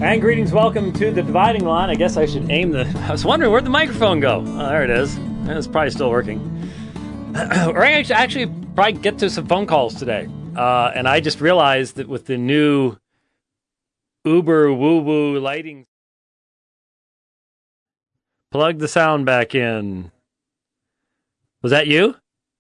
And greetings, welcome to the dividing line. I guess I should aim I was wondering, where'd the microphone go? Oh, there it is. It's probably still working. We're going to actually probably get to some phone calls today. And I just realized that with the new Uber woo-woo lighting, plug the sound back in. Was that you?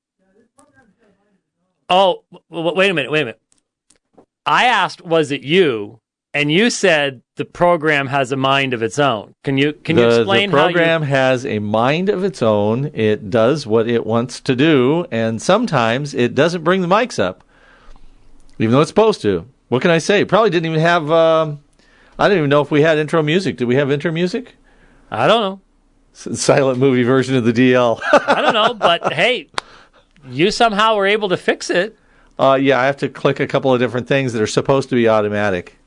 Oh, wait a minute. I asked, was it you? And you said the program has a mind of its own. Can you explain how the program has a mind of its own? It does what it wants to do, and sometimes it doesn't bring the mics up, even though it's supposed to. What can I say? Probably didn't even have... I don't even know if we had intro music. Did we have intro music? I don't know. Silent movie version of the DL. I don't know, but hey, you somehow were able to fix it. Yeah, I have to click a couple of different things that are supposed to be automatic.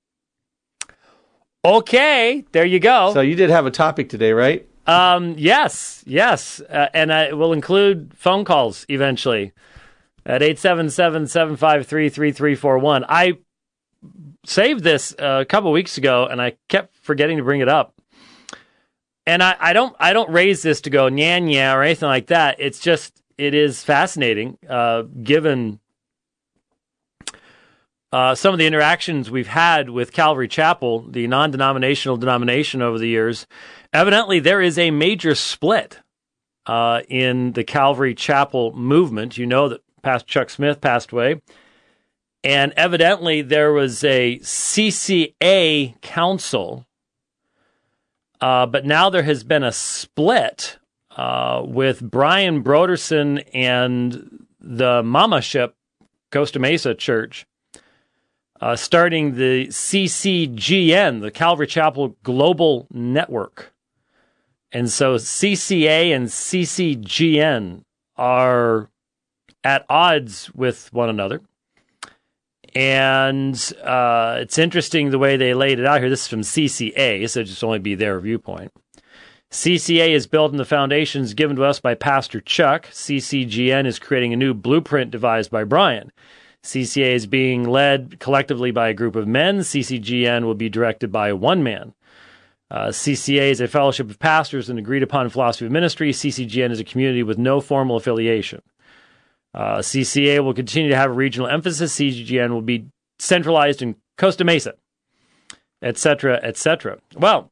Okay, there you go. So you did have a topic today, right? Yes. And I will include phone calls eventually at 877-753-3341. I saved this a couple weeks ago, and I kept forgetting to bring it up. And I don't raise this to go nya or anything like that. It's just, it is fascinating, given some of the interactions we've had with Calvary Chapel, the non-denominational denomination over the years. Evidently, there is a major split in the Calvary Chapel movement. You know that Pastor Chuck Smith passed away. And evidently, there was a CCA council. But now there has been a split with Brian Broderson and the Mamaship Costa Mesa Church. Starting the CCGN, the Calvary Chapel Global Network. And so CCA and CCGN are at odds with one another. And it's interesting the way they laid it out here. This is from CCA, so just only be their viewpoint. CCA is building the foundations given to us by Pastor Chuck. CCGN is creating a new blueprint devised by Brian. CCA is being led collectively by a group of men. CCGN will be directed by one man. CCA is a fellowship of pastors and agreed-upon philosophy of ministry. CCGN is a community with no formal affiliation. CCA will continue to have a regional emphasis. CCGN will be centralized in Costa Mesa, etc., etc. Well,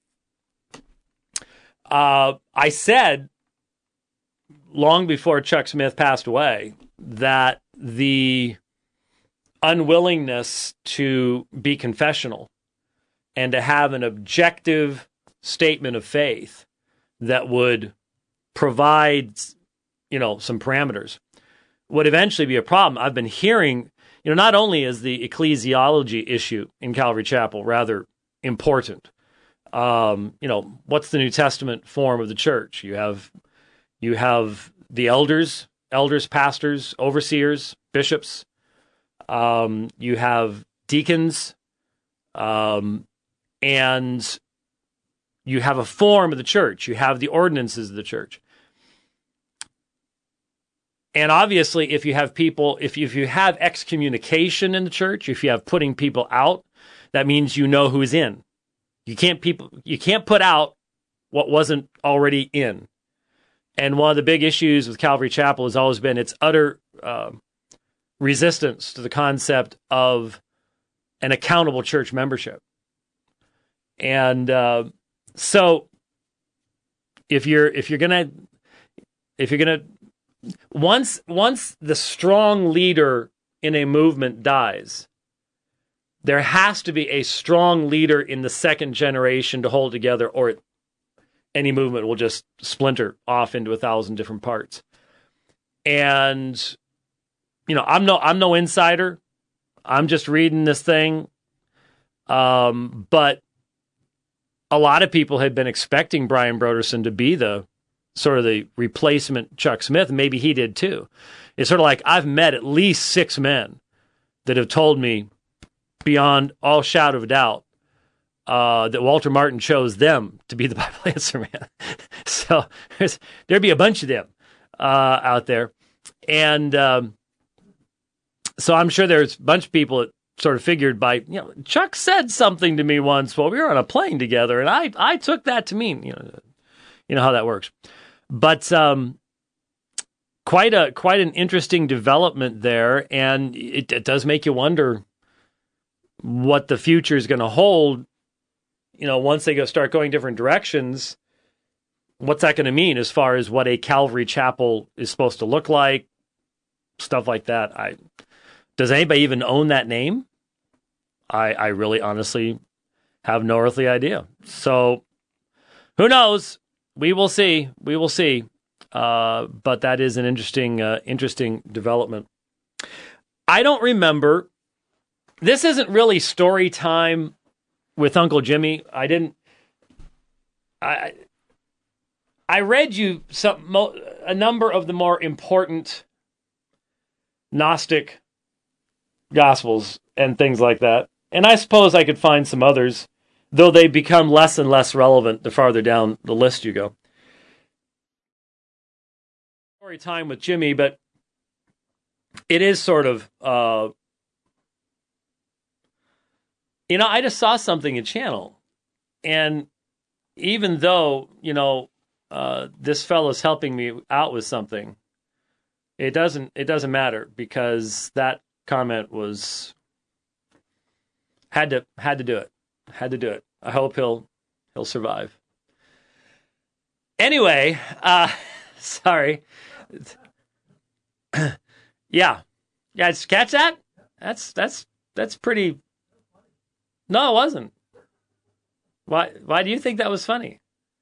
I said long before Chuck Smith passed away that the unwillingness to be confessional and to have an objective statement of faith that would provide, some parameters would eventually be a problem. I've been hearing, not only is the ecclesiology issue in Calvary Chapel rather important, what's the New Testament form of the church? You have the elders, pastors, overseers, bishops. You have deacons, and you have a form of the church. You have the ordinances of the church. And obviously, if you have people, if you have excommunication in the church, if you have putting people out, that means you know who's in. You can't put out what wasn't already in. And one of the big issues with Calvary Chapel has always been its utter resistance to the concept of an accountable church membership. And so if you're gonna once the strong leader in a movement dies, there has to be a strong leader in the second generation to hold together, or any movement will just splinter off into 1,000 different parts. And I'm no insider. I'm just reading this thing. But a lot of people had been expecting Brian Broderson to be the sort of the replacement Chuck Smith. Maybe he did too. It's sort of like I've met at least 6 men that have told me beyond all shadow of a doubt that Walter Martin chose them to be the Bible answer man. So there'd be a bunch of them out there. And so I'm sure there's a bunch of people that sort of figured by, Chuck said something to me once while we were on a plane together, and I took that to mean, you know how that works. But quite an interesting development there, and it does make you wonder what the future is going to hold. Once they start going different directions, what's that going to mean as far as what a Calvary Chapel is supposed to look like, stuff like that. Does anybody even own that name? I really honestly have no earthly idea. So who knows? We will see. But that is an interesting development. I don't remember. This isn't really story time with Uncle Jimmy. I read you a number of the more important Gnostic Gospels and things like that. And I suppose I could find some others, though they become less and less relevant the farther down the list you go. Story time with Jimmy, but it is sort of, I just saw something in Channel, and even though, this fellow's helping me out with something, it doesn't matter, because that comment had to do it. I hope he'll survive. Anyway, sorry. Yeah. Did you catch that? That's pretty. No, it wasn't. Why do you think that was funny?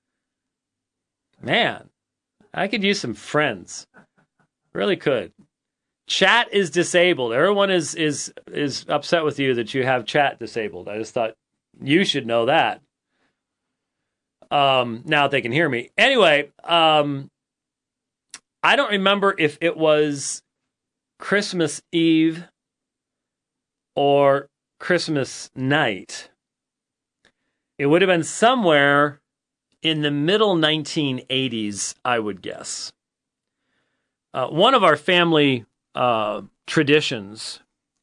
Man, I could use some friends. Really could. Chat is disabled. Everyone is upset with you that you have chat disabled. I just thought you should know that. Now that they can hear me. Anyway, I don't remember if it was Christmas Eve or Christmas night. It would have been somewhere in the middle 1980s, I would guess. One of our family traditions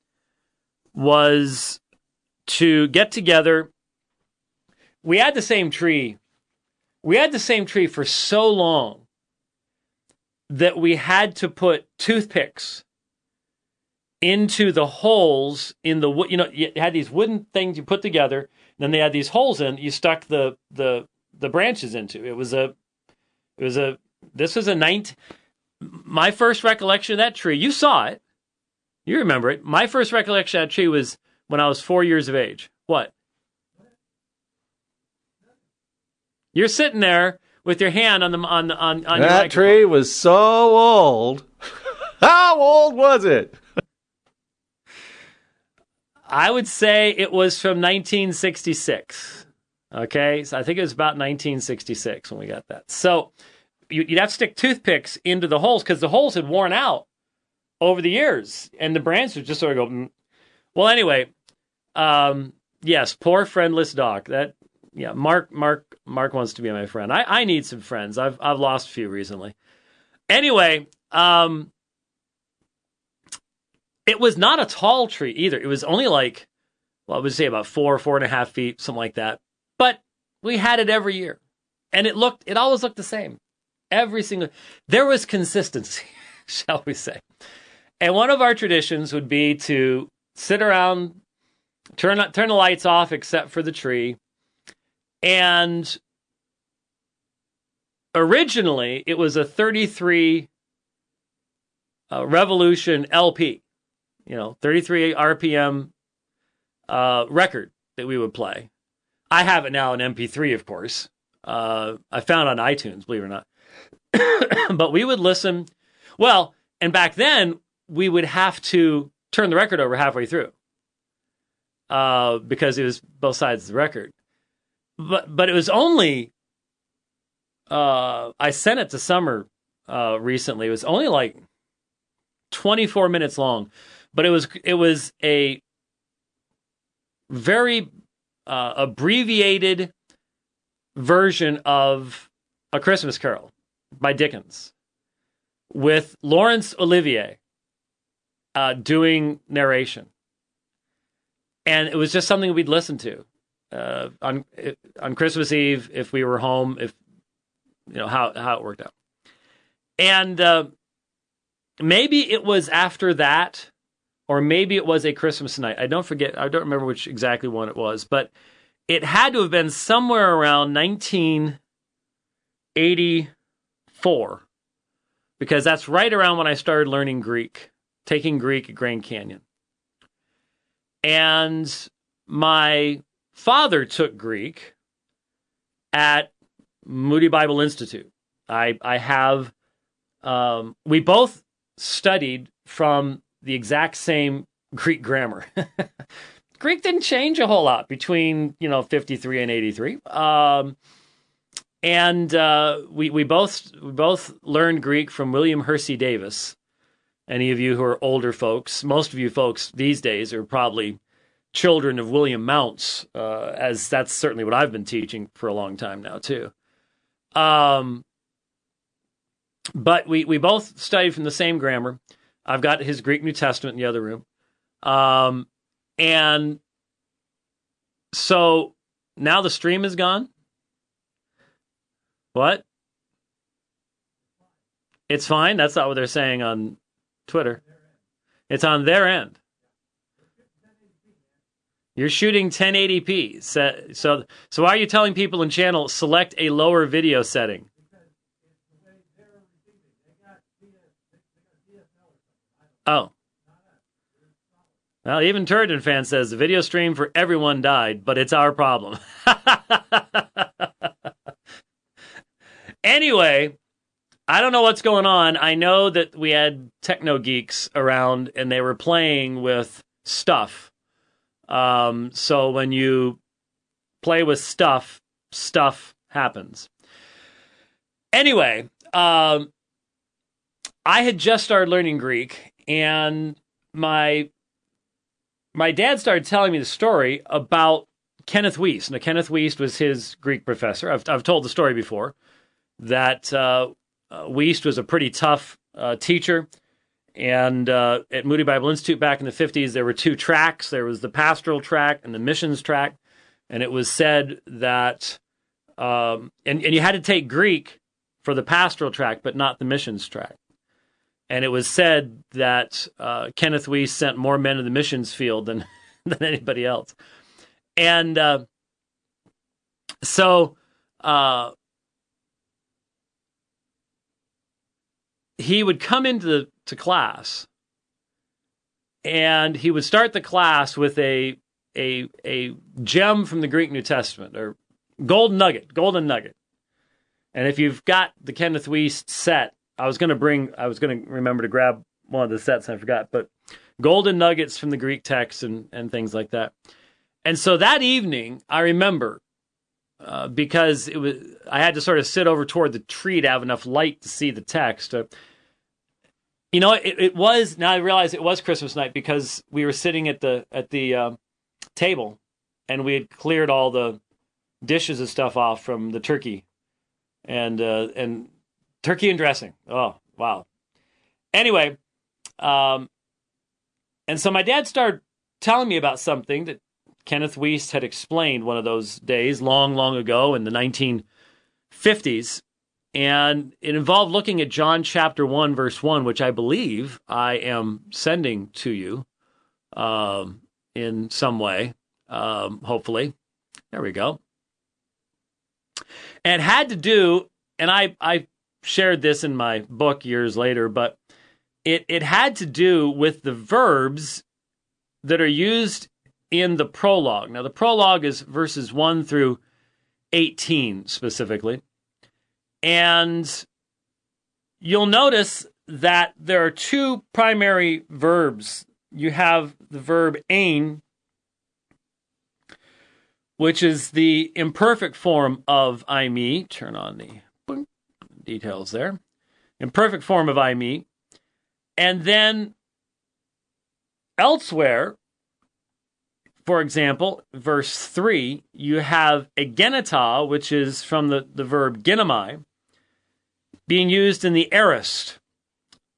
was to get together. We had the same tree. We had the same tree for so long that we had to put toothpicks into the holes in the wood. You had these wooden things you put together, and then they had these holes in. You stuck the branches into. My first recollection of that tree, you saw it. You remember it. My first recollection of that tree was when I was 4 years of age. What? You're sitting there with your hand on your that tree was so old. How old was it? I would say it was from 1966. Okay, so I think it was about 1966 when we got that. So you'd have to stick toothpicks into the holes because the holes had worn out over the years, and the branches would just sort of go. Well, anyway, yes, poor friendless Doc. Mark wants to be my friend. I need some friends. I've lost a few recently. Anyway, it was not a tall tree either. It was only I would say about 4.5 feet, something like that. But we had it every year, and it always looked the same. There was consistency, shall we say. And one of our traditions would be to sit around, turn the lights off except for the tree. And originally, it was a 33 Revolution LP, 33 RPM record that we would play. I have it now in MP3, of course. I found it on iTunes, believe it or not. But we would listen. Well, and back then, we would have to turn the record over halfway through because it was both sides of the record. But it was only, I sent it to Summer recently. It was only 24 minutes long, but it was a very abbreviated version of A Christmas Carol by Dickens with Laurence Olivier doing narration. And it was just something we'd listen to on Christmas Eve if we were home, if how it worked out. And maybe it was after that, or maybe it was a Christmas night. I don't remember which exactly one it was, but it had to have been somewhere around 1984, because that's right around when I started learning Greek, taking Greek at Grand Canyon. And my father took Greek at Moody Bible Institute. We both studied from the exact same Greek grammar. Greek didn't change a whole lot between 53 and 83. We both learned Greek from William Hersey Davis. Any of you who are older folks, most of you folks these days are probably children of William Mounce, as that's certainly what I've been teaching for a long time now too. But we both studied from the same grammar. I've got his Greek New Testament in the other room. And so now the stream is gone. What? It's fine? That's not what they're saying on Twitter. It's on their end. You're shooting 1080p. So why are you telling people in channel, select a lower video setting? Oh. Well, even Turgeon fan says the video stream for everyone died, but it's our problem. Anyway, I don't know what's going on. I know that we had techno geeks around and they were playing with stuff. So when you play with stuff happens. Anyway, I had just started learning Greek, and my dad started telling me the story about Kenneth Wiest. Now, Kenneth Wiest was his Greek professor. I've told the story before, that Wiest was a pretty tough teacher. And at Moody Bible Institute back in the 50s, there were two tracks. There was the pastoral track and the missions track. And it was said that, and you had to take Greek for the pastoral track, but not the missions track. And it was said that Kenneth Wiest sent more men to the missions field than anybody else. And so he would come into class, and he would start the class with a gem from the Greek New Testament, or golden nugget. And if you've got the Kenneth Wiest set, I was going to remember to grab one of the sets, and I forgot, but golden nuggets from the Greek text and things like that. And so that evening, I remember, because I had to sort of sit over toward the tree to have enough light to see the text. It was, now I realize it was Christmas night, because we were sitting at the table, and we had cleared all the dishes and stuff off from the turkey, and turkey and dressing. Oh, wow. Anyway, and so my dad started telling me about something that Kenneth Wiest had explained one of those days long, long ago in the 1950s. And it involved looking at John chapter 1, verse 1, which I believe I am sending to you in some way, hopefully. There we go. And it had to do, and I shared this in my book years later, but it had to do with the verbs that are used in the prologue. Now, the prologue is verses 1 through 18 specifically. And you'll notice that there are two primary verbs. You have the verb ein, which is the imperfect form of I, me. Turn on the details there. Imperfect form of I, me. And then elsewhere, for example, verse 3, you have egeneta, which is from the verb genomai, being used in the aorist.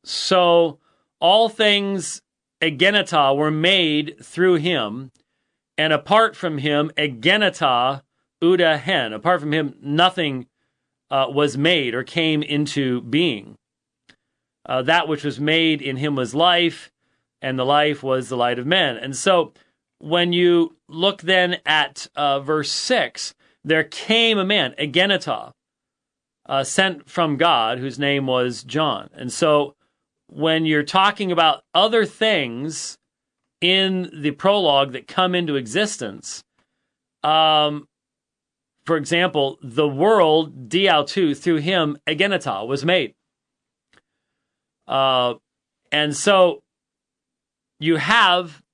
So all things egeneta were made through him, and apart from him, egenata uda hen. Apart from him, nothing was made or came into being. That which was made in him was life, and the life was the light of men. And so when you look then at verse 6, there came a man, egenata, sent from God, whose name was John. And so when you're talking about other things in the prologue that come into existence, for example, the world, diautu, through him, egenata, was made. And so you have,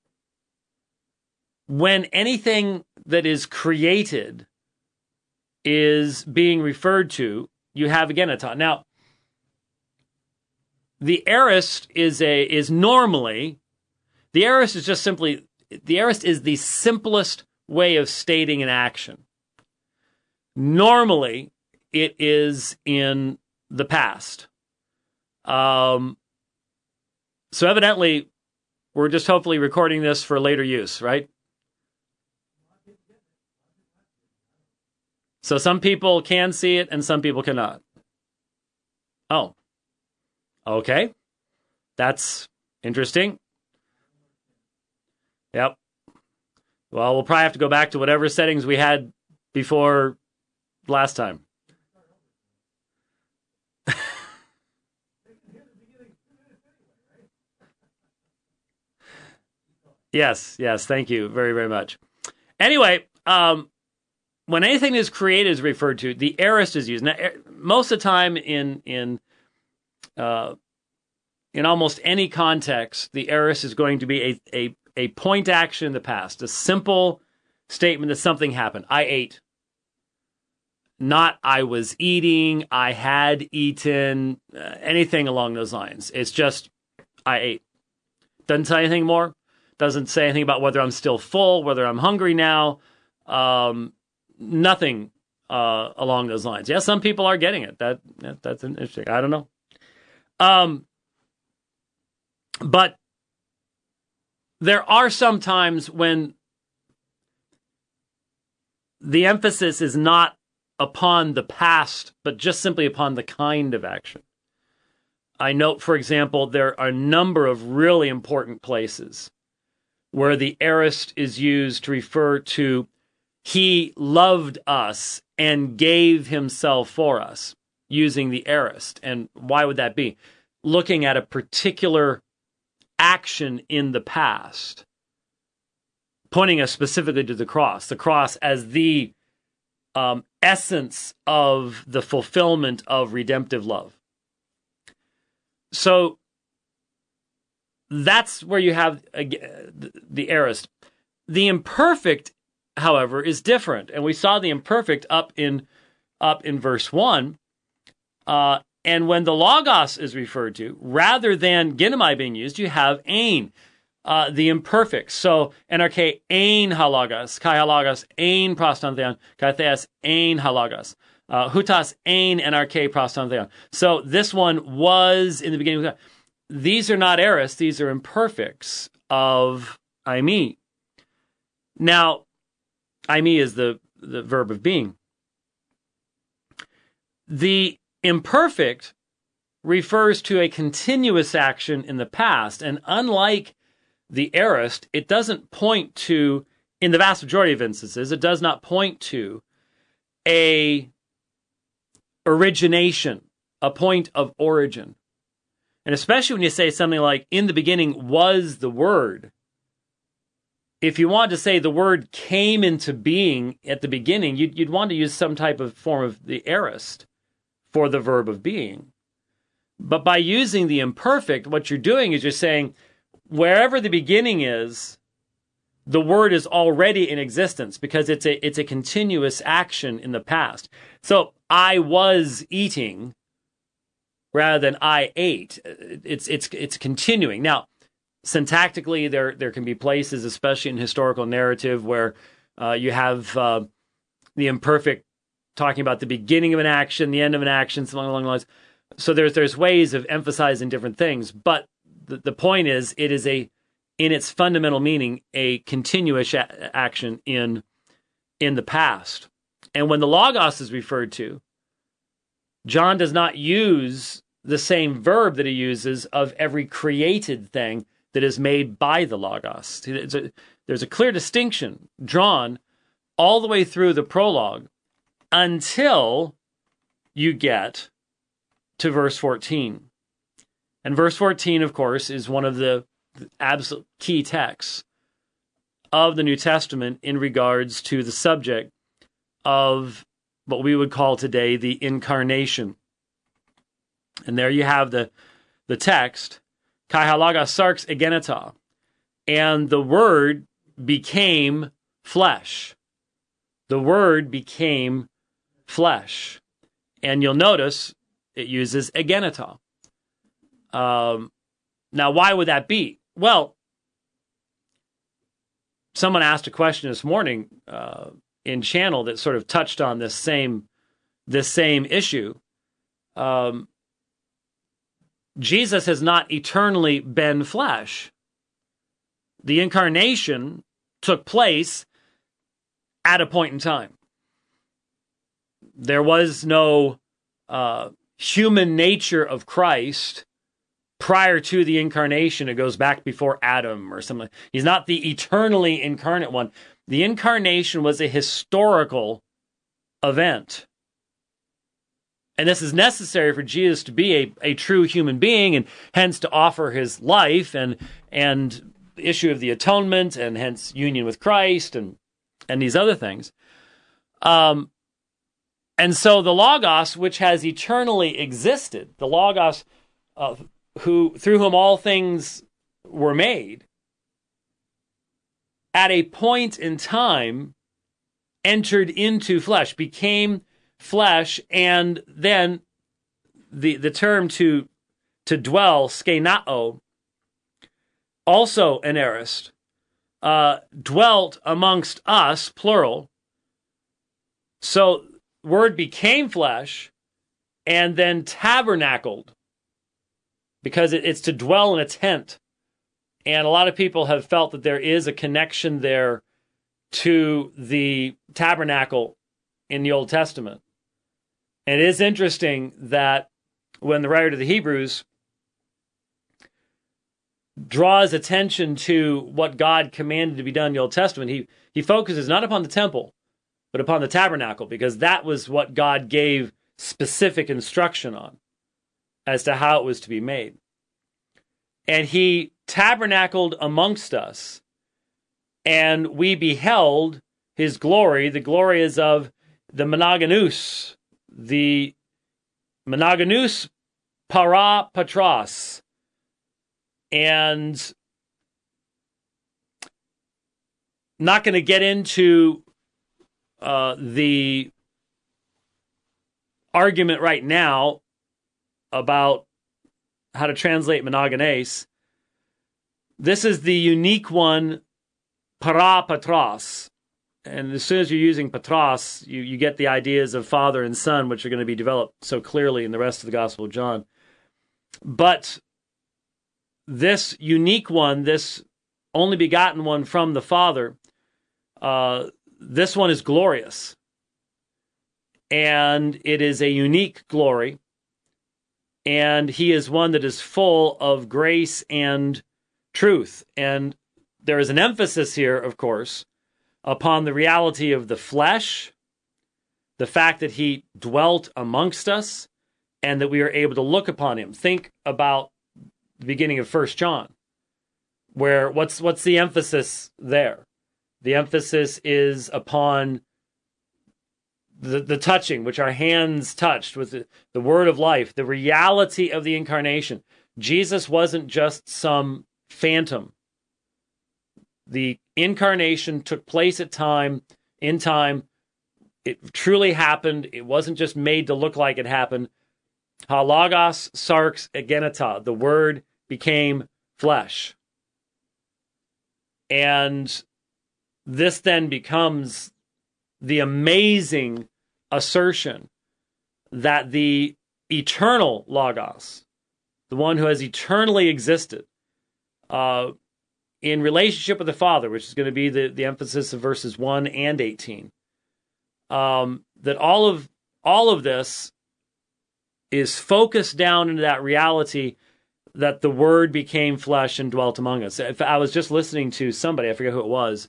when anything that is created is being referred to, you have egenata. Now, the aorist is normally, the aorist is just simply, the aorist is the simplest way of stating an action. Normally, it is in the past. So evidently, we're just hopefully recording this for later use, right? So some people can see it and some people cannot. Oh. Okay. That's interesting. Yep. Well, we'll probably have to go back to whatever settings we had before last time. Yes, thank you very, very much. Anyway, when anything is created is referred to, the aorist is used. Now, most of the time in almost any context, the aorist is going to be a point action in the past, a simple statement that something happened. I ate. Not I was eating, I had eaten, anything along those lines. It's just I ate. Doesn't say anything more. Doesn't say anything about whether I'm still full, whether I'm hungry now. Nothing along those lines. Yeah, some people are getting it. That's interesting. I don't know. But there are some times when the emphasis is not upon the past, but just simply upon the kind of action. I note, for example, there are a number of really important places where the aorist is used to refer to he loved us and gave himself for us, using the aorist. And why would that be? Looking at a particular action in the past, pointing us specifically to the cross as the essence of the fulfillment of redemptive love. So that's where you have the aorist. The imperfect, however, is different, and we saw the imperfect up in verse 1. And when the logos is referred to, rather than ginomai being used, you have ein, the imperfect. So NRK ein halagos, kai halagos ein prostantheon, kai theas ein halagos, hutas ein NRK prostantheon. So this one was in the beginning. These are not aorists, these are imperfects of eimi. Now, eimi is the verb of being. The imperfect refers to a continuous action in the past, and unlike the aorist, it doesn't point to, in the vast majority of instances, it does not point to a origination, a point of origin. And especially when you say something like, in the beginning was the Word. If you wanted to say the Word came into being at the beginning, you'd want to use some type of form of the aorist for the verb of being. But by using the imperfect, what you're doing is you're saying, wherever the beginning is, the Word is already in existence because it's a continuous action in the past. So I was eating rather than I ate. It's continuing. Now, syntactically, there can be places, especially in historical narrative, where you have the imperfect talking about the beginning of an action, the end of an action, something along those lines. So there's ways of emphasizing different things, but the point is, it is a in its fundamental meaning, a continuous action in the past. And when the Logos is referred to, John does not use the same verb that he uses of every created thing that is made by the Logos. There's a clear distinction drawn all the way through the prologue until you get to verse 14. And verse 14, of course, is one of the absolute key texts of the New Testament in regards to the subject of what we would call today the incarnation. And there you have the text, Kai halagos sarx egeneta, and the Word became flesh. The Word became flesh. And you'll notice it uses egeneta. Now, why would that be? Well, someone asked a question this morning in channel that sort of touched on this same issue. Jesus has not eternally been flesh. The incarnation took place at a point in time. There was no human nature of Christ prior to the incarnation. It goes back before Adam or something. He's not the eternally incarnate one. The incarnation was a historical event. And this is necessary for Jesus to be a true human being, and hence to offer his life and the issue of the atonement, and hence union with Christ and these other things. And so the Logos, which has eternally existed, the Logos through whom all things were made, at a point in time entered into flesh, became flesh, and then the term to dwell, skenao, also an aorist, dwelt amongst us, plural. So Word became flesh and then tabernacled, because it's to dwell in a tent. And a lot of people have felt that there is a connection there to the tabernacle in the Old Testament. And it is interesting that when the writer to the Hebrews draws attention to what God commanded to be done in the Old Testament, he focuses not upon the temple, but upon the tabernacle, because that was what God gave specific instruction on as to how it was to be made. And he tabernacled amongst us, and we beheld his glory. The glory is of the monogenes, the monogenes para patros. And not going to get into the argument right now about how to translate monogenes. This is the unique one, para patros. And as soon as you're using patros, you get the ideas of Father and Son, which are going to be developed so clearly in the rest of the Gospel of John. But this unique one, this only begotten one from the Father, this one is glorious. And it is a unique glory. And he is one that is full of grace and truth. And there is an emphasis here, of course, upon the reality of the flesh, the fact that he dwelt amongst us, and that we are able to look upon him. Think about the beginning of 1 John, where what's the emphasis there? The emphasis is upon the touching, which our hands touched with the word of life, the reality of the incarnation. Jesus wasn't just some phantom. The incarnation took place in time. It truly happened. It wasn't just made to look like it happened. Halagos sarx egeneta. The Word became flesh. And this then becomes the amazing assertion that the eternal Logos, the one who has eternally existed, in relationship with the Father, which is going to be the emphasis of verses 1 and 18, that all of this is focused down into that reality that the Word became flesh and dwelt among us. If I was just listening to somebody, I forget who it was,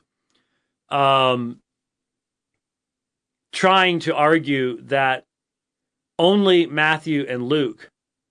trying to argue that only Matthew and Luke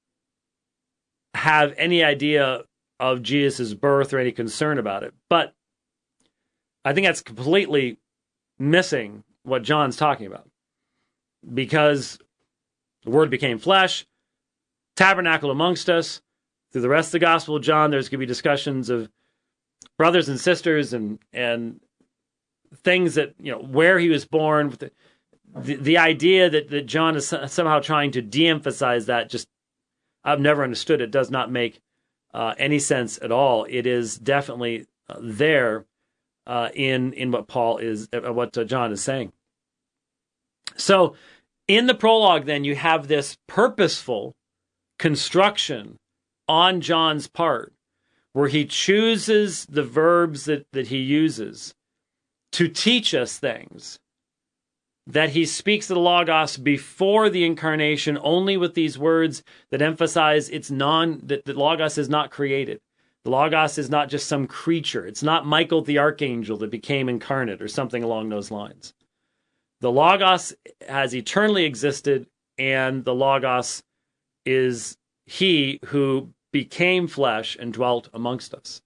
have any idea of Jesus' birth or any concern about it. But I think that's completely missing what John's talking about. Because the Word became flesh, tabernacled amongst us. Through the rest of the Gospel of John, there's going to be discussions of brothers and sisters and things that, where he was born. The idea that John is somehow trying to de-emphasize that, just, I've never understood it. Does not make any sense at all. It is definitely there in what John is saying. So in the prologue, then, you have this purposeful construction on John's part, where he chooses the verbs that he uses to teach us things, that he speaks of the Logos before the incarnation only with these words that emphasize that the Logos is not created. The Logos is not just some creature. It's not Michael the Archangel that became incarnate or something along those lines. The Logos has eternally existed, and the Logos is he who became flesh and dwelt amongst us.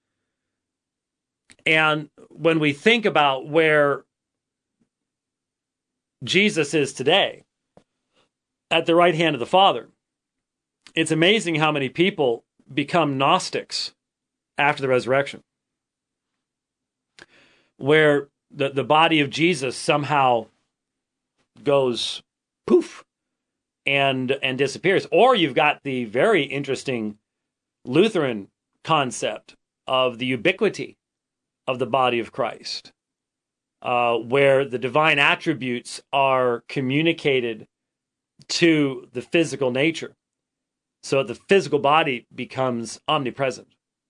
And when we think about where Jesus is today, at the right hand of the Father, it's amazing how many people become Gnostics after the resurrection, where the body of Jesus somehow goes poof and disappears. Or you've got the very interesting Lutheran concept of the ubiquity of the body of Christ, where the divine attributes are communicated to the physical nature. So the physical body becomes omnipresent.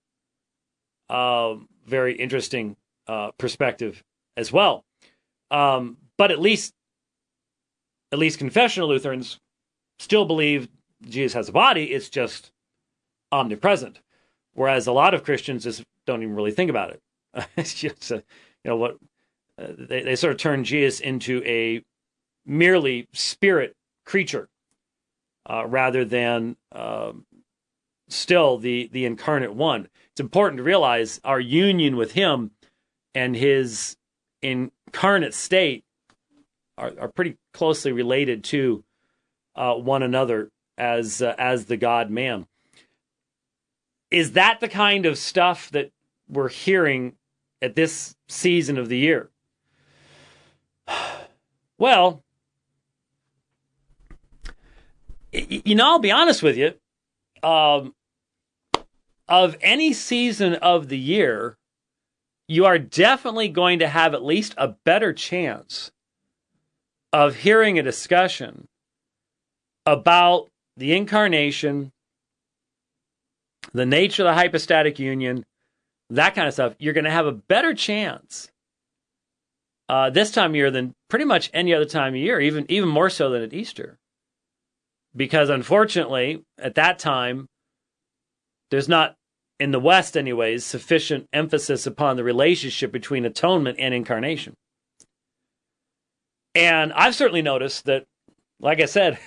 Very interesting perspective as well. But at least confessional Lutherans still believe Jesus has a body, it's just omnipresent. Whereas a lot of Christians just don't even really think about it. It's just, they sort of turn Jesus into a merely spirit creature rather than still the incarnate one. It's important to realize our union with him and his incarnate state are pretty closely related to one another as the God-man. Is that the kind of stuff that we're hearing at this season of the year? Well, I'll be honest with you. Of any season of the year, you are definitely going to have at least a better chance of hearing a discussion about the incarnation, the nature of the hypostatic union, that kind of stuff. You're going to have a better chance this time of year than pretty much any other time of year, even more so than at Easter. Because unfortunately, at that time, there's not, in the West anyways, sufficient emphasis upon the relationship between atonement and incarnation. And I've certainly noticed that, like I said,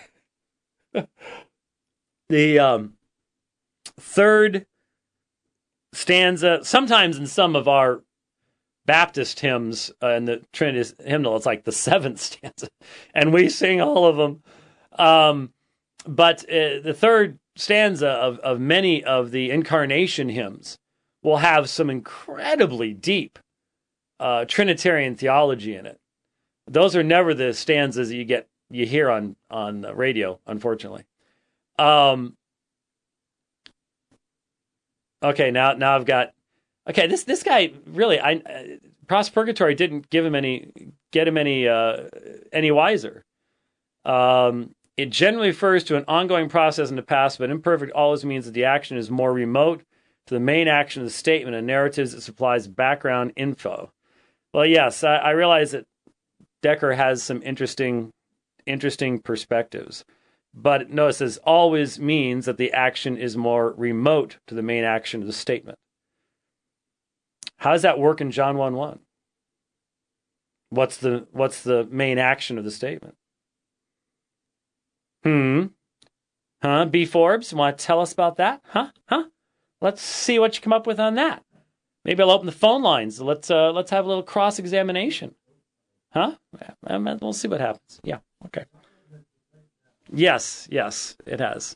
the third stanza, sometimes in some of our Baptist hymns in the Trinity hymnal, it's like the seventh stanza, and we sing all of them. But the third stanza of many of the incarnation hymns will have some incredibly deep Trinitarian theology in it. Those are never the stanzas that you hear on the radio, unfortunately. Okay, now I've got. Okay, this guy really, Pros Purgatory didn't get him any wiser. It generally refers to an ongoing process in the past, but imperfect always means that the action is more remote to the main action of the statement and narratives that supplies background info. Well, yes, I realize that Decker has some interesting perspectives. But notice this always means that the action is more remote to the main action of the statement. How does that work in John 1:1? What's the main action of the statement? B. Forbes, want to tell us about that? Let's see what you come up with on that. Maybe I'll open the phone lines. Let's have a little cross-examination. We'll see what happens. Yeah, okay. Yes, it has.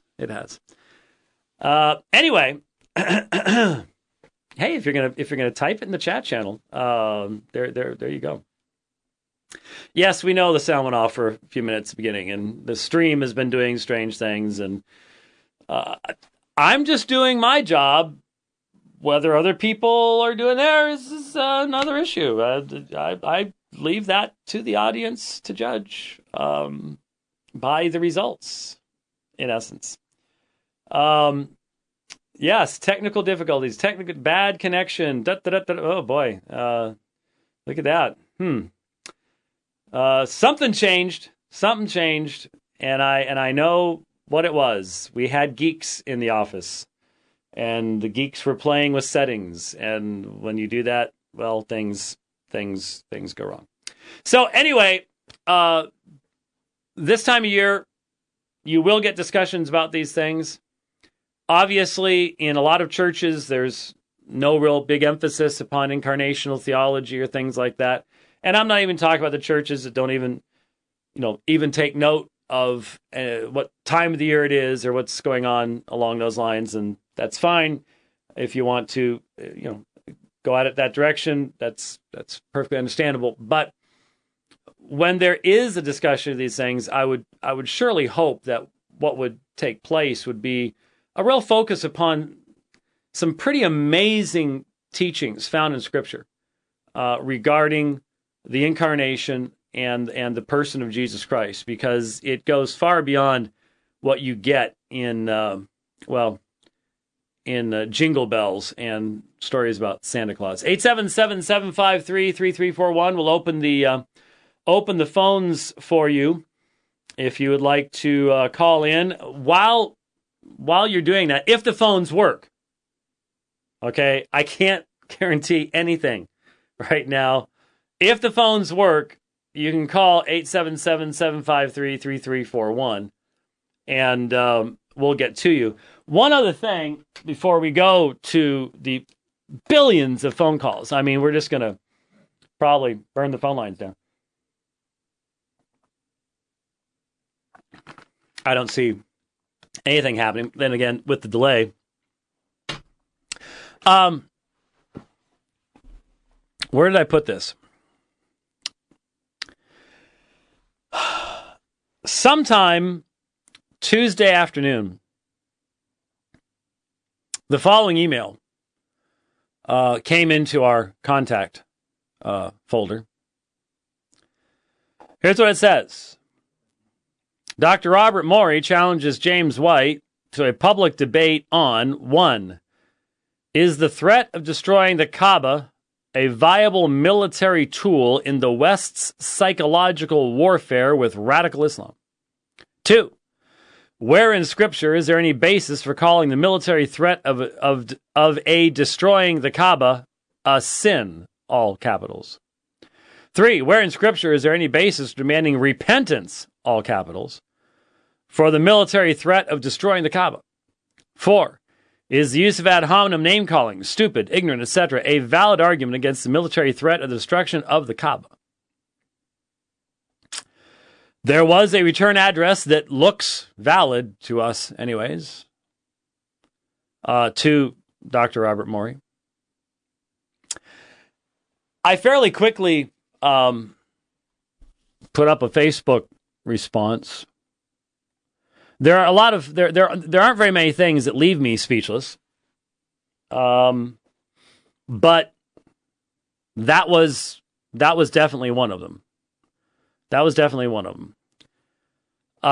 Anyway, hey, if you're gonna type it in the chat channel, there you go. Yes, we know the sound went off for a few minutes at the beginning, and the stream has been doing strange things, and I'm just doing my job. Whether other people are doing theirs is another issue. I leave that to the audience to judge by the results, in essence. Yes, technical difficulties, bad connection. Oh boy, look at that. Something changed, and I know what it was. We had geeks in the office, and the geeks were playing with settings, and when you do that, well, things go wrong. So anyway, this time of year, you will get discussions about these things. Obviously, in a lot of churches, there's no real big emphasis upon incarnational theology or things like that. And I'm not even talking about the churches that don't even take note of what time of the year it is or what's going on along those lines. And that's fine if you want to, go at it that direction. That's perfectly understandable. But when there is a discussion of these things, I would surely hope that what would take place would be a real focus upon some pretty amazing teachings found in Scripture regarding the incarnation and the person of Jesus Christ, because it goes far beyond what you get in Jingle Bells and stories about Santa Claus. 877-753-3341. We'll open the phones for you if you would like to call in. While you're doing that, if the phones work, okay, I can't guarantee anything right now. If the phones work, you can call 877-753-3341, and we'll get to you. One other thing before we go to the billions of phone calls. I mean, we're just going to probably burn the phone lines down. I don't see anything happening. Then again, with the delay. Where did I put this? Sometime Tuesday afternoon, the following email came into our contact folder. Here's what it says. Dr. Robert Morey challenges James White to a public debate on 1. Is the threat of destroying the Kaaba a viable military tool in the West's psychological warfare with radical Islam? 2. Where in Scripture is there any basis for calling the military threat of a destroying the Kaaba a sin, all capitals? 3. Where in Scripture is there any basis for demanding repentance, all capitals, for the military threat of destroying the Kaaba? 4. Is the use of ad hominem name-calling, stupid, ignorant, etc., a valid argument against the military threat of the destruction of the Kaaba? There was a return address that looks valid to us anyways, to Dr. Robert Morey. I fairly quickly put up a Facebook response. There are there aren't very many things that leave me speechless. But that was definitely one of them.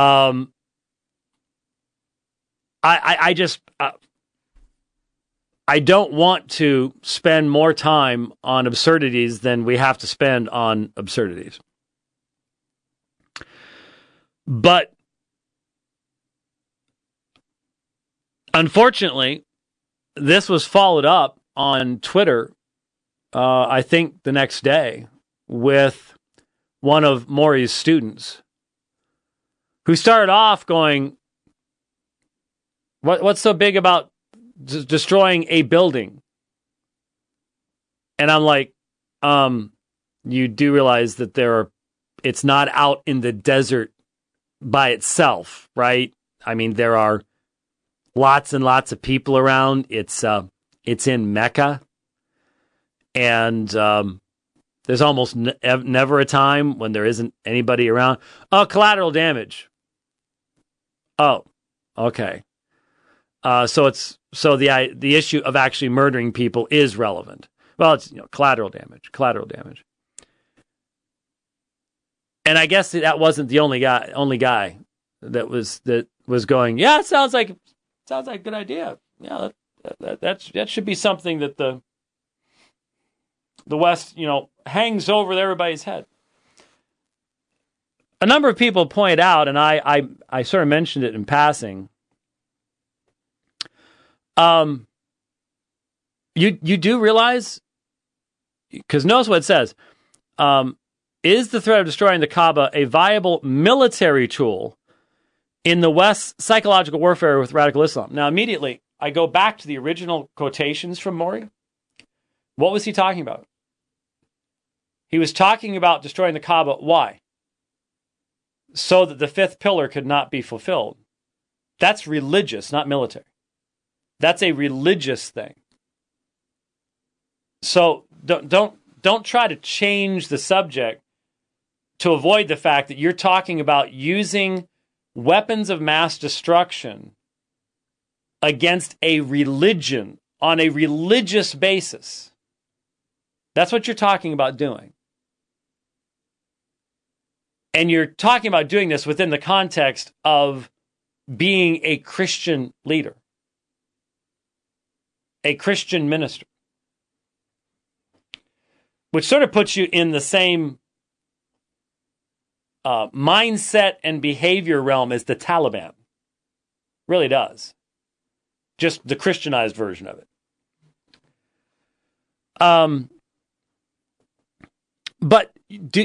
I I don't want to spend more time on absurdities than we have to spend on absurdities. But unfortunately, this was followed up on Twitter, I think the next day, with one of Maury's students who started off going, what's so big about destroying a building? And I'm like, you do realize that it's not out in the desert by itself, right? I mean, there are lots and lots of people around. It's in Mecca, and there's almost never a time when there isn't anybody around. Oh, collateral damage. Oh, okay. So the issue of actually murdering people is relevant. Well, it's collateral damage. And I guess that wasn't the only guy that was going, yeah, it sounds like a good idea. Yeah, that should be something that the West, hangs over everybody's head. A number of people point out, and I sort of mentioned it in passing. You do realize, because notice what it says. Is the threat of destroying the Kaaba a viable military tool in the West's psychological warfare with radical Islam? Now, immediately, I go back to the original quotations from Maury. What was he talking about? He was talking about destroying the Kaaba. Why? So that the fifth pillar could not be fulfilled. That's religious, not military. That's a religious thing. So don't try to change the subject to avoid the fact that you're talking about using weapons of mass destruction against a religion on a religious basis. That's what you're talking about doing. And you're talking about doing this within the context of being a Christian leader, a Christian minister, which sort of puts you in the same mindset and behavior realm as the Taliban. Really does. Just the Christianized version of it. But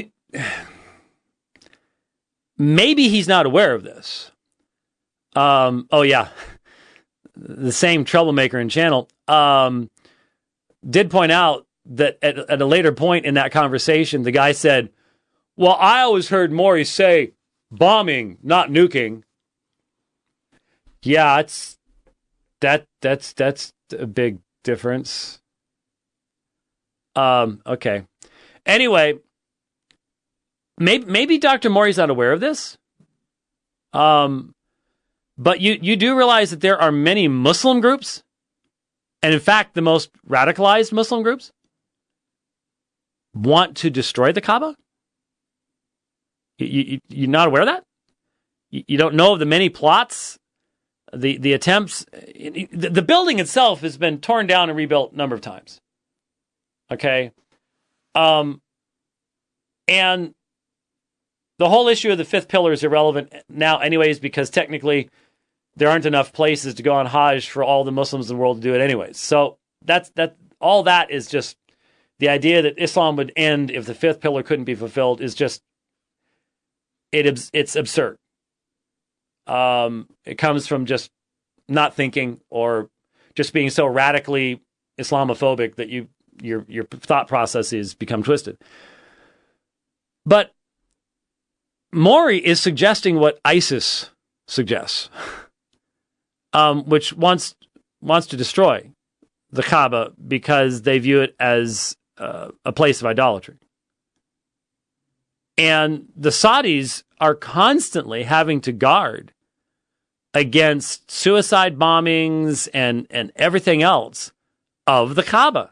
maybe he's not aware of this. Oh, yeah. The same troublemaker in channel did point out that at a later point in that conversation, the guy said, well, I always heard Maury say bombing, not nuking. Yeah, that's a big difference. Okay. Anyway, maybe Dr. Maury's not aware of this. But you do realize that there are many Muslim groups, and in fact, the most radicalized Muslim groups want to destroy the Kaaba? You're not aware of that? You don't know of the many plots, the attempts? The building itself has been torn down and rebuilt a number of times. Okay? And the whole issue of the fifth pillar is irrelevant now anyways, because technically there aren't enough places to go on Hajj for all the Muslims in the world to do it anyways. So all that is just the idea that Islam would end if the fifth pillar couldn't be fulfilled is just it's absurd. It comes from just not thinking or just being so radically Islamophobic that your thought processes become twisted. But Maury is suggesting what ISIS suggests, which wants to destroy the Kaaba because they view it as a place of idolatry. And the Saudis are constantly having to guard against suicide bombings and everything else of the Kaaba.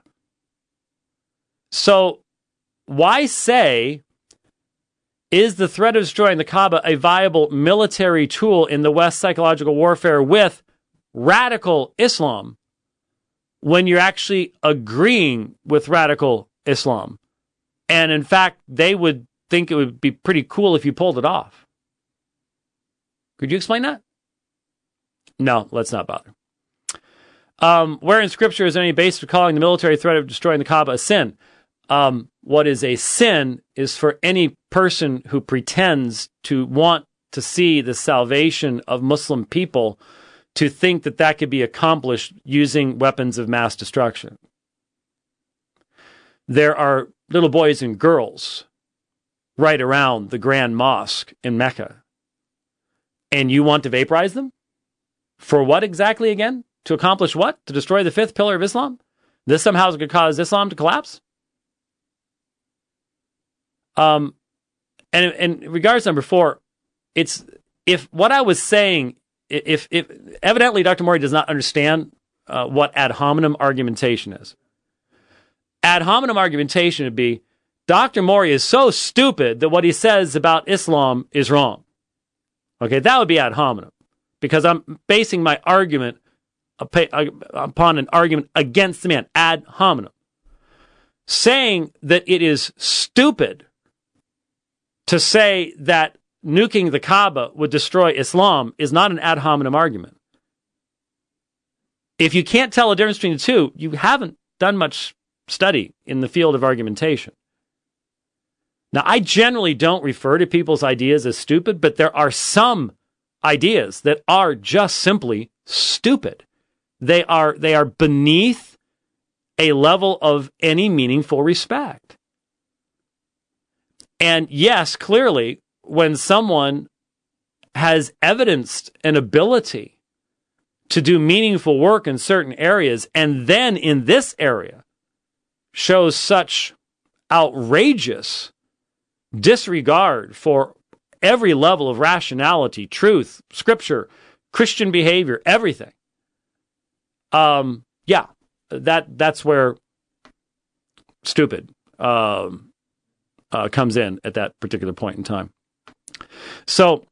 So why say, is the threat of destroying the Kaaba a viable military tool in the West's psychological warfare with radical Islam, when you're actually agreeing with radical Islam. And in fact, they would think it would be pretty cool if you pulled it off. Could you explain that? No, let's not bother. Where in Scripture is there any basis for calling the military threat of destroying the Kaaba a sin? What is a sin is for any person who pretends to want to see the salvation of Muslim people to think that that could be accomplished using weapons of mass destruction. There are little boys and girls right around the Grand Mosque in Mecca, and you want to vaporize them? For what exactly again? To accomplish what? To destroy the fifth pillar of Islam? This somehow is going to cause Islam to collapse? And in regards to number 4, it's if what I was saying, if evidently Dr. Mori does not understand what ad hominem argumentation is. Ad hominem argumentation would be, Dr. Mori is so stupid that what he says about Islam is wrong. Okay, that would be ad hominem, because I'm basing my argument upon an argument against the man, ad hominem. Saying that it is stupid to say that nuking the Kaaba would destroy Islam is not an ad hominem argument. If you can't tell the difference between the two, you haven't done much study in the field of argumentation. Now, I generally don't refer to people's ideas as stupid, but there are some ideas that are just simply stupid. They are beneath a level of any meaningful respect. And yes, clearly, when someone has evidenced an ability to do meaningful work in certain areas, and then in this area shows such outrageous disregard for every level of rationality, truth, scripture, Christian behavior, everything. That's where stupid comes in at that particular point in time. So,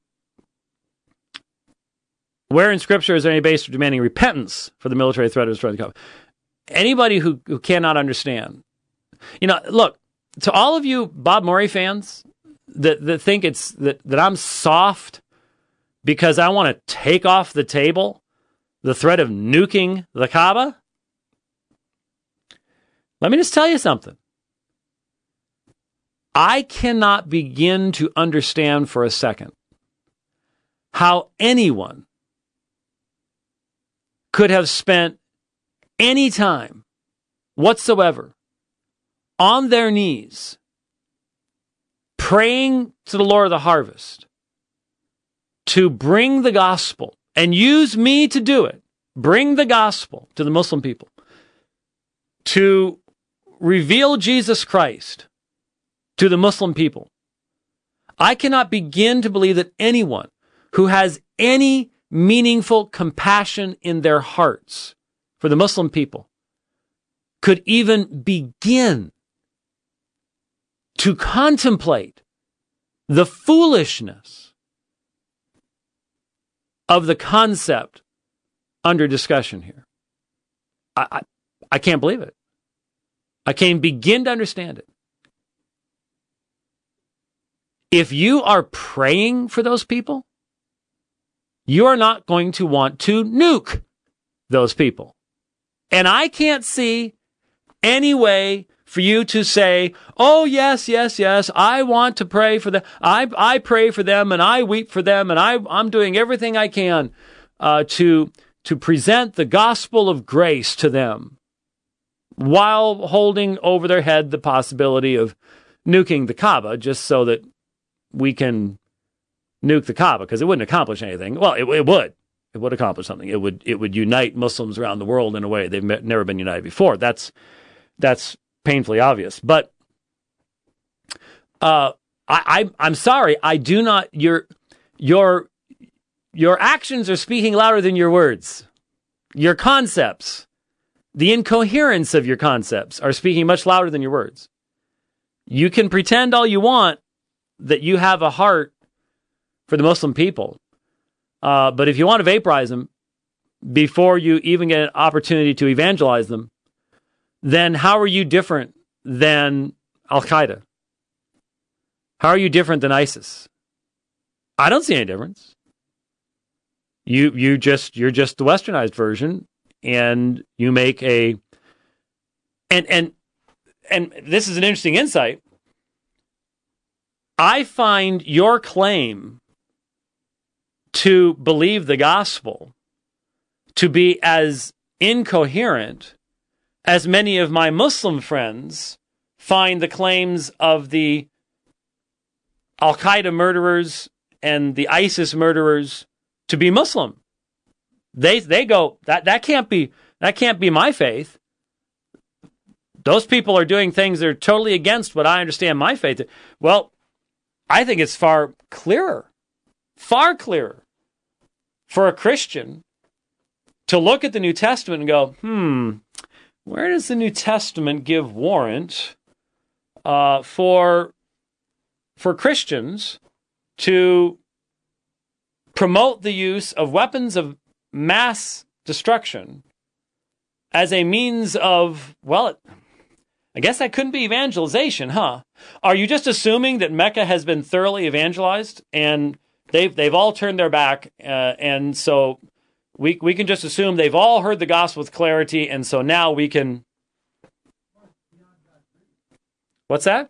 where in Scripture is there any basis for demanding repentance for the military threat of destroying the Kaaba? Anybody who cannot understand, look, to all of you Bob Mori fans that think it's that I'm soft because I want to take off the table the threat of nuking the Kaaba, let me just tell you something. I cannot begin to understand for a second how anyone could have spent any time whatsoever on their knees praying to the Lord of the harvest to bring the gospel and use me to do it, bring the gospel to the Muslim people, to reveal Jesus Christ to the Muslim people. I cannot begin to believe that anyone who has any meaningful compassion in their hearts for the Muslim people could even begin to contemplate the foolishness of the concept under discussion here. I can't believe it. I can't begin to understand it. If you are praying for those people, you are not going to want to nuke those people. And I can't see any way for you to say, oh, yes, I want to pray for them. I pray for them and I weep for them and I'm doing everything I can to present the gospel of grace to them while holding over their head the possibility of nuking the Kaaba just so that we can nuke the Kaaba, because it wouldn't accomplish anything. Well, it would. It would accomplish something. It would unite Muslims around the world in a way they've never been united before. That's painfully obvious. But I'm sorry. I do not. Your actions are speaking louder than your words. Your concepts, the incoherence of your concepts, are speaking much louder than your words. You can pretend all you want that you have a heart for the Muslim people. But if you want to vaporize them, before you even get an opportunity to evangelize them, then how are you different than Al-Qaeda? How are you different than ISIS? I don't see any difference. You're just the westernized version, and you make a and this is an interesting insight. I find your claim to believe the gospel to be as incoherent as many of my Muslim friends find the claims of the Al-Qaeda murderers and the ISIS murderers to be Muslim. They go, that can't be my faith. Those people are doing things that are totally against what I understand my faith. Well, I think it's far clearer for a Christian to look at the New Testament and go, where does the New Testament give warrant for Christians to promote the use of weapons of mass destruction as a means of, well, I guess that couldn't be evangelization, huh? Are you just assuming that Mecca has been thoroughly evangelized and they've all turned their back, and so we can just assume they've all heard the gospel with clarity, and so now we can... What's that?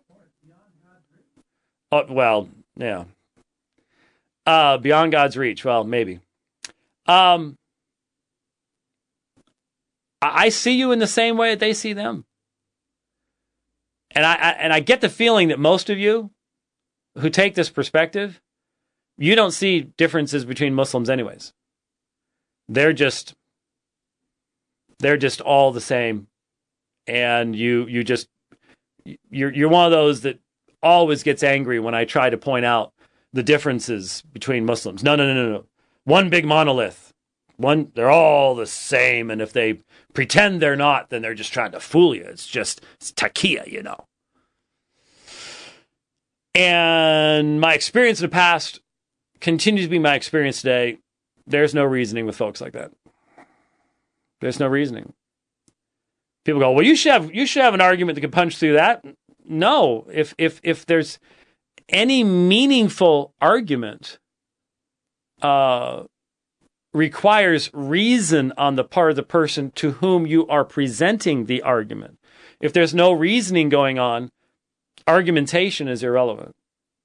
Oh, well, yeah. Beyond God's reach. Well, maybe. I see you in the same way that they see them. And I get the feeling that most of you who take this perspective, you don't see differences between Muslims anyways. They're just all the same. And you're one of those that always gets angry when I try to point out the differences between Muslims. No. One big monolith. They're all the same, and if they pretend they're not, then they're just trying to fool you. It's taqiyya, you know. And my experience in the past continues to be my experience today. There's no reasoning with folks like that. There's no reasoning. People go, well, you should have an argument that can punch through that. No, if there's any meaningful argument, requires reason on the part of the person to whom you are presenting the argument. If there's no reasoning going on, argumentation is irrelevant.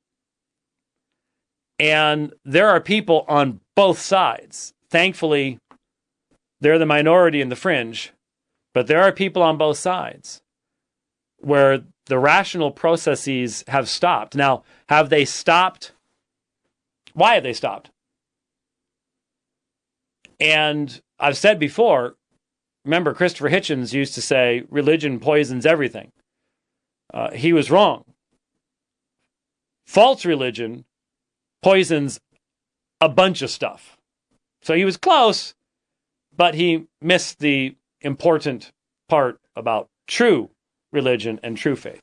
And there are people on both sides. Thankfully, they're the minority in the fringe, but there are people on both sides where the rational processes have stopped. Now, have they stopped? Why have they stopped? And I've said before, remember Christopher Hitchens used to say, religion poisons everything. He was wrong. False religion poisons a bunch of stuff. So he was close, but he missed the important part about true religion and true faith.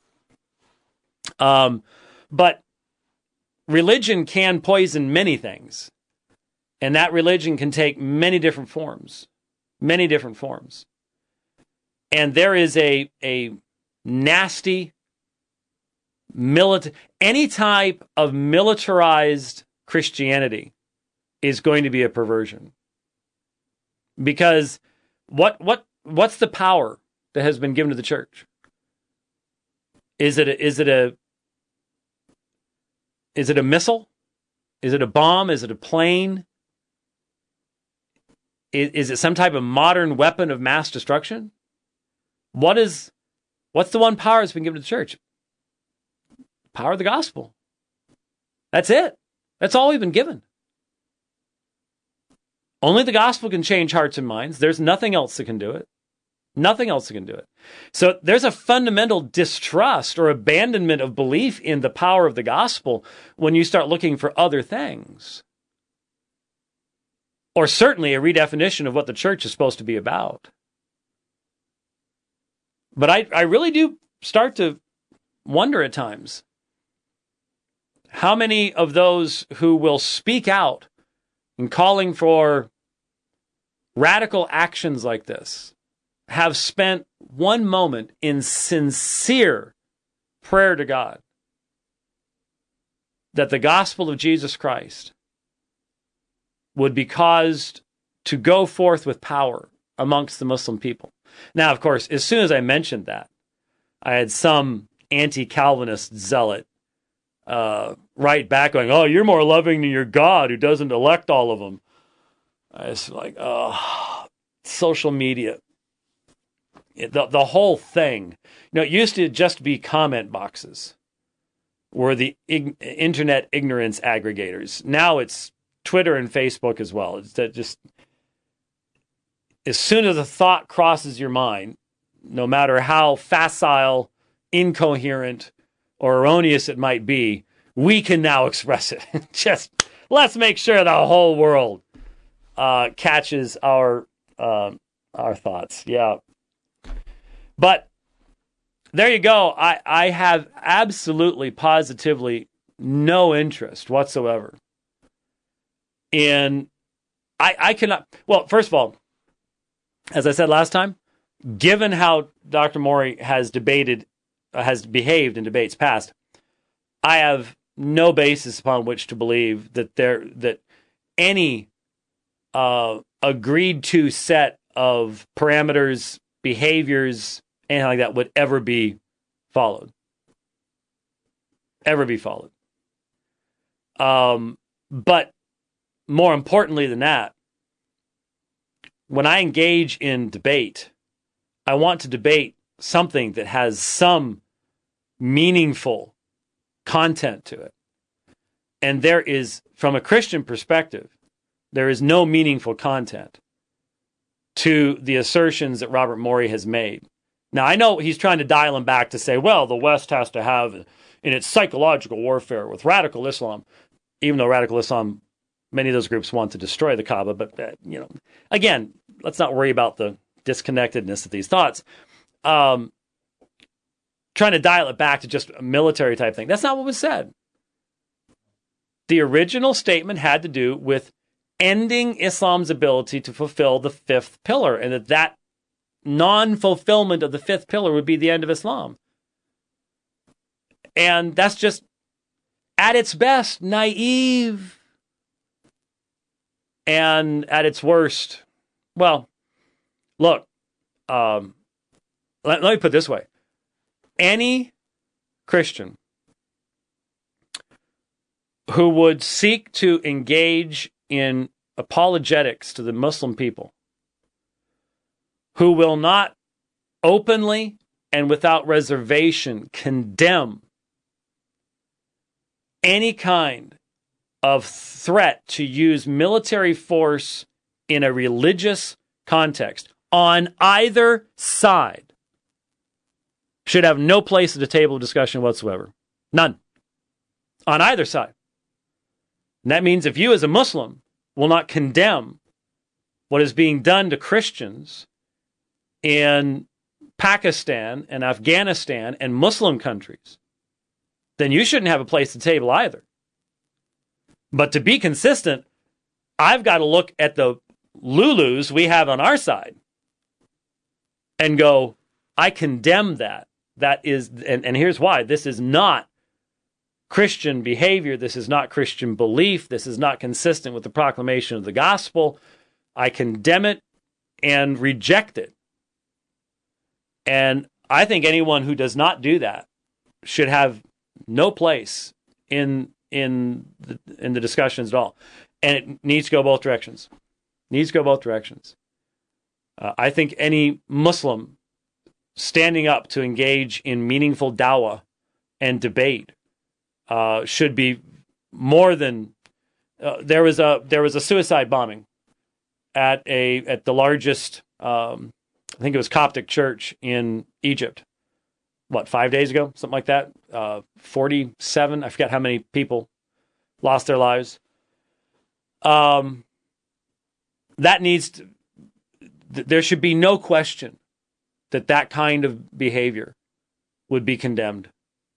But religion can poison many things. And that religion can take many different forms. Many different forms. And there is a nasty, any type of militarized Christianity is going to be a perversion. Because what's the power that has been given to the church? Is it a missile? Is it a bomb? Is it a plane? Is it some type of modern weapon of mass destruction? What's the one power that's been given to the church? Power of the gospel. That's it. That's all we've been given. Only the gospel can change hearts and minds. There's nothing else that can do it. Nothing else that can do it. So there's a fundamental distrust or abandonment of belief in the power of the gospel when you start looking for other things. Or certainly a redefinition of what the church is supposed to be about. But I really do start to wonder at times how many of those who will speak out in calling for radical actions like this have spent one moment in sincere prayer to God that the gospel of Jesus Christ would be caused to go forth with power amongst the Muslim people. Now, of course, as soon as I mentioned that, I had some anti-Calvinist zealot write back going, "Oh, you're more loving than your God who doesn't elect all of them." I was like, oh, social media. The whole thing. It used to just be comment boxes were the internet ignorance aggregators. Now it's Twitter and Facebook as well. It's that just as soon as a thought crosses your mind, no matter how facile, incoherent, or erroneous it might be, we can now express it. Just let's make sure the whole world catches our thoughts. Yeah. But there you go. I have absolutely, positively no interest whatsoever in, I cannot, well, first of all, as I said last time, given how Dr. Morey has behaved in debates past, I have no basis upon which to believe that any agreed to set of parameters, behaviors, anything like that would ever be followed. But more importantly than that, when I engage in debate, I want to debate something that has some meaningful content to it. And there is, from a Christian perspective, there is no meaningful content to the assertions that Robert Morey has made. Now, I know he's trying to dial them back to say, well, the West has to have in its psychological warfare with radical Islam, even though radical Islam, many of those groups want to destroy the Kaaba. But, again, let's not worry about the disconnectedness of these thoughts. Trying to dial it back to just a military type thing. That's not what was said. The original statement had to do with ending Islam's ability to fulfill the fifth pillar, and that non-fulfillment of the fifth pillar would be the end of Islam. And that's just, at its best, naive. And at its worst, well, look, let me put it this way. Any Christian who would seek to engage in apologetics to the Muslim people, who will not openly and without reservation condemn any kind of threat to use military force in a religious context on either side, should have no place at the table of discussion whatsoever. None. On either side. And that means if you as a Muslim will not condemn what is being done to Christians in Pakistan and Afghanistan and Muslim countries, then you shouldn't have a place at the table either. But to be consistent, I've got to look at the Lulus we have on our side and go, I condemn that. That is, and here's why. This is not Christian behavior. This is not Christian belief. This is not consistent with the proclamation of the gospel. I condemn it and reject it. And I think anyone who does not do that should have no place in the discussions at all. And it needs to go both directions. I think any Muslim standing up to engage in meaningful dawah and debate should be more than. There was a suicide bombing at the largest, I think it was Coptic church in Egypt. 5 days ago, something like that. 47, I forget how many people lost their lives. That needs to, there should be no question that kind of behavior would be condemned.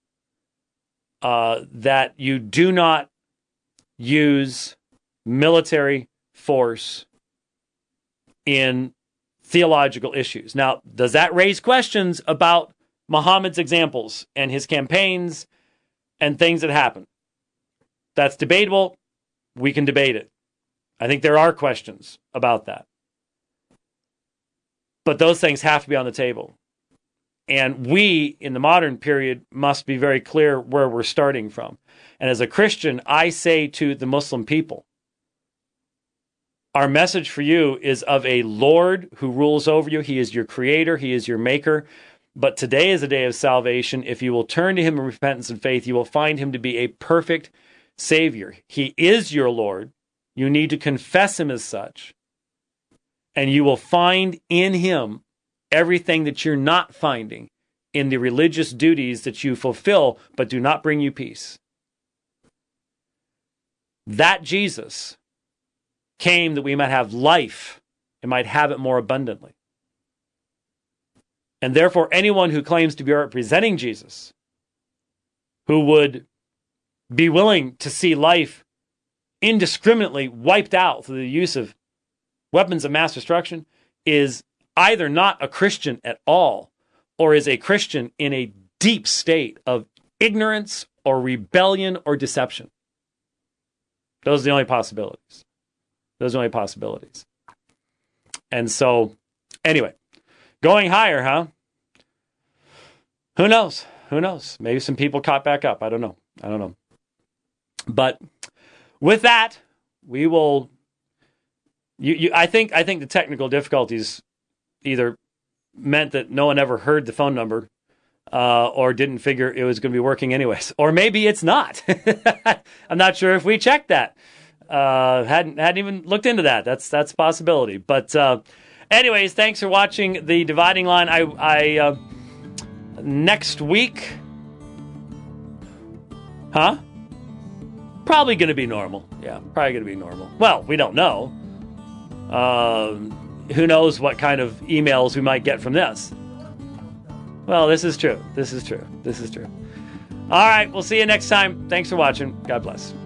That you do not use military force in theological issues. Now, does that raise questions about Muhammad's examples and his campaigns and things that happen? That's debatable. We can debate it. I think there are questions about that. But those things have to be on the table. And we, in the modern period, must be very clear where we're starting from. And as a Christian, I say to the Muslim people, our message for you is of a Lord who rules over you. He is your creator. He is your maker. But today is a day of salvation. If you will turn to him in repentance and faith, you will find him to be a perfect Savior. He is your Lord. You need to confess him as such. And you will find in him everything that you're not finding in the religious duties that you fulfill but do not bring you peace. That Jesus came that we might have life and might have it more abundantly. And therefore, anyone who claims to be representing Jesus, who would be willing to see life indiscriminately wiped out through the use of weapons of mass destruction, is either not a Christian at all, or is a Christian in a deep state of ignorance or rebellion or deception. Those are the only possibilities. Those are the only possibilities. And so, anyway, going higher, huh? Who knows? Who knows? Maybe some people caught back up. I don't know. But with that, we will. I think the technical difficulties either meant that no one ever heard the phone number, or didn't figure it was going to be working anyways, or maybe it's not. I'm not sure if we checked that. Hadn't even looked into that. That's a possibility. But anyways, thanks for watching The Dividing Line. I next week, probably going to be normal. Yeah, probably going to be normal. Well, we don't know. Who knows what kind of emails we might get from this? Well, this is true. All right, we'll see you next time. Thanks for watching. God bless.